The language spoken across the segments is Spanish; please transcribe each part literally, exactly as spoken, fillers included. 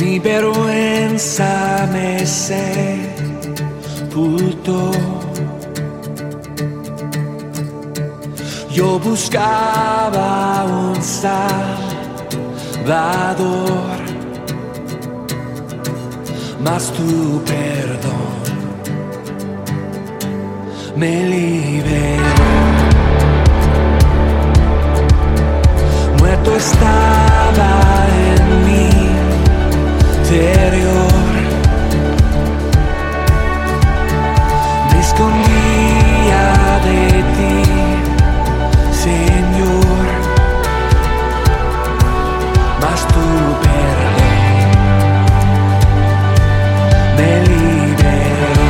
mi vergüenza me sepultó. Yo buscaba un Salvador, mas tu perdón me liberó. Muerto estaba en mi interior, me escondía de ti, Señor, mas tu perdón me liberó.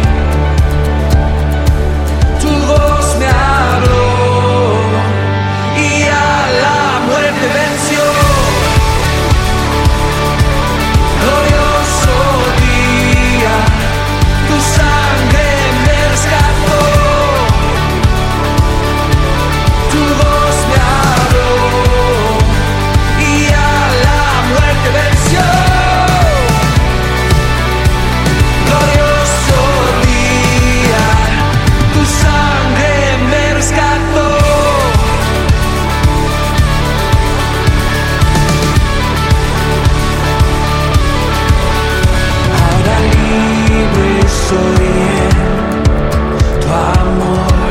Tu voz me habló y a la muerte venció. Glorioso día, tu sangre me rescató. Tu voz me habló y a la muerte venció. Glorioso día, tu sangre me rescató. Ahora libre soy en tu amor.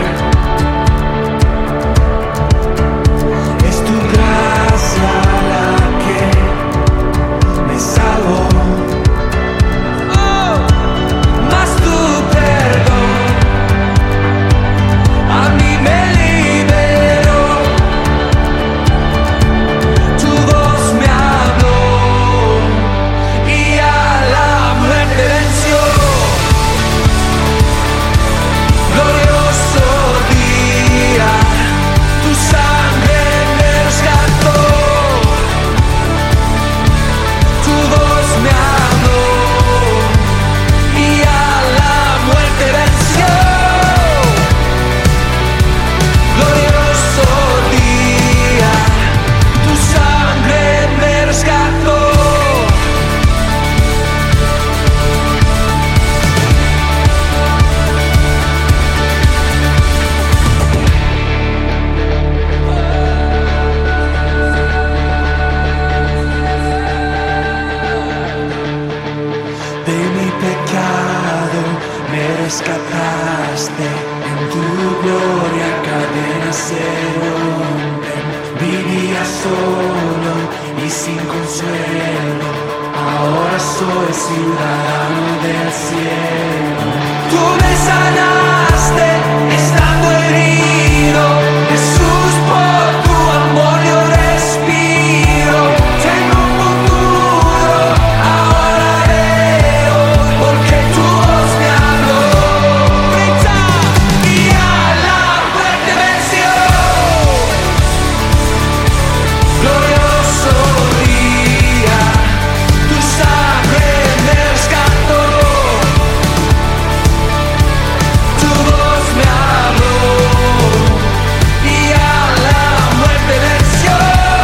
Es tu gracia la que me salvó. Oh, mas tu perdón a mí me liberó. Tu voz me habló y a la muerte venció. Glorioso día, tu sangre me rescató. Tu voz me habló y a la muerte venció. Glorioso día, tu sangre me rescató. De mi pecado me rescataste, en tu gloria cadenas se rompen. Vivía solo y sin consuelo, ahora soy ciudadano del cielo. Tú me sanaste estando herido, Jesús, por tu amor yo respiro. Tengo un futuro, ahora veo, porque tu voz me habló. Grita, y a la muerte venció. Glorioso día, tu sangre me rescató. Tu voz me habló y a la muerte venció.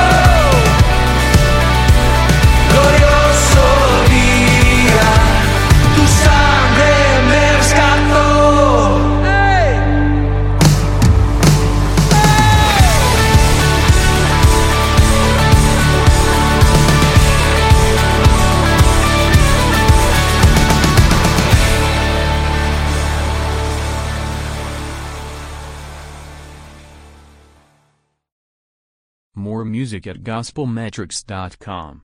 Glorioso día, tu sangre me rescató. ¡Hey! More music at gospel metrics dot com.